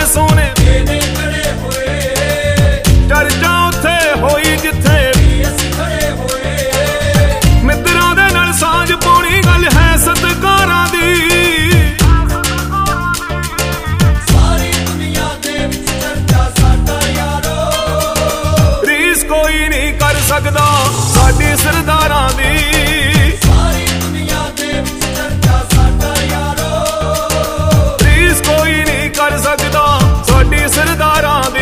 सोने खड़े होए, चर्चा उत्थे होई जिथे खड़े होए। मित्रां दे नाल सांझ पाउणी गल है सत्कारां दी, सारी दुनिया दे विच चर्चा साडा यारो। रीस कोई नहीं कर सकदा साडी सरदारां दी, सारी दुनिया दे विच चर्चा साडा यारो। रीस कोई नहीं कर सकदा साडी सरदारां दी।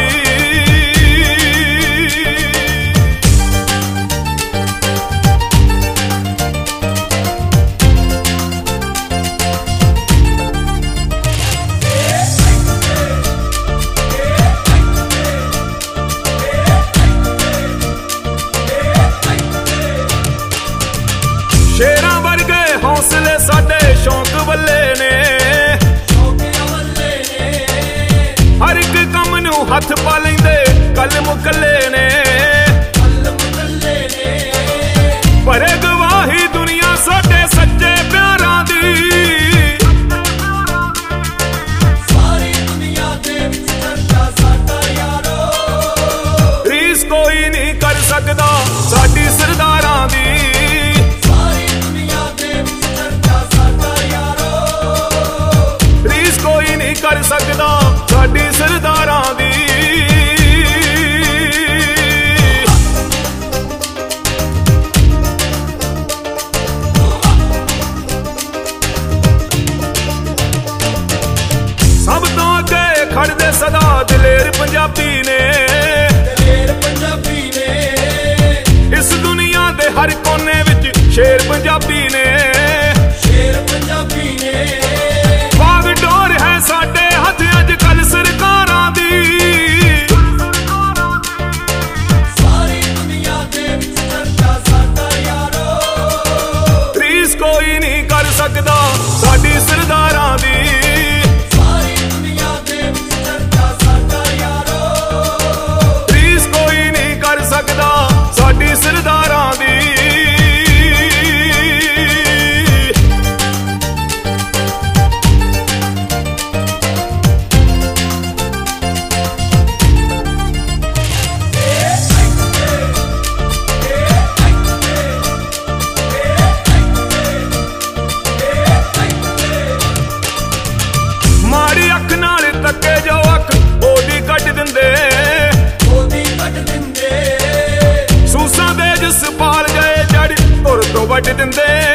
शेरां वर्गे हौसले साडे शौक वल्ले ने, हर एक कम नूं हथ पा लैंदे कलम कल्ले ने। भरे गवाही दुनिया साडे सच्चे प्यारां दी, सारी दुनिया दे विच चर्चा साडा यारो। रीस कोई नहीं कर सकदा साडी सरदारां दी, कर सकदा साडी सरदारां दी। सब तो अगे खड़दे सदा दलेर पंजाबी ने, इस दुनिया दे हर कोने विच शेर पंजाबी ने, शेर पंजाबी ने। बाग डोर है साडे हथ अज कल सरकारां दी, सारी दुनिया दे विच चर्चा साडा यारो। रीस कोई नहीं कर सकदा साडी सरदारां दी, सारी दुनिया दे विच चर्चा साडा यारो। रीस कोई नहीं कर सकदा साडी सरदारां दी। माड़ी अख नाल तके जो अख ओदी कट दिंदे, सूसां दे जसपाल गए जड़ तुर तो वट दिंदे।